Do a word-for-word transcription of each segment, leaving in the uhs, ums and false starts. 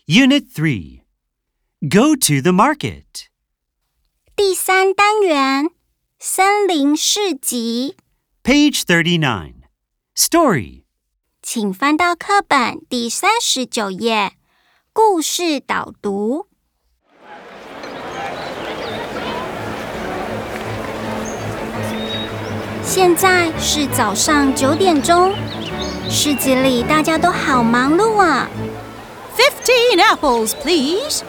Unit three. Go to the market. 第三单元，森林市集。 Page thirty-nine. Story. 请翻到课本第三十九页，故事导读。现在是早上九点钟，市集里大家都好忙碌啊。 Fifteen apples, please.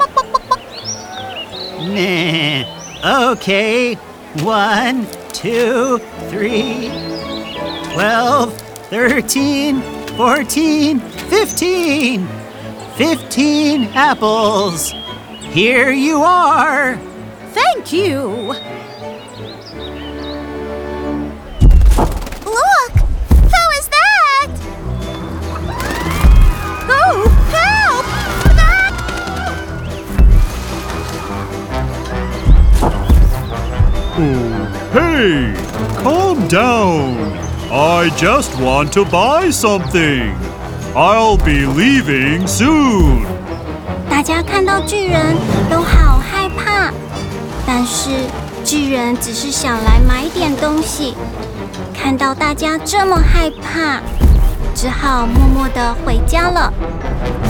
Nah. Okay. One, two, three, twelve, thirteen, fourteen, fifteen. Fifteen apples. Here you are. Thank you. Look! Who is that? Oh, help! Oh, hey! Calm down. I just want to buy something. I'll be leaving soon. 大家看到巨人都好害怕，但是巨人只是想来买点东西。看到大家这么害怕，只好默默地回家了。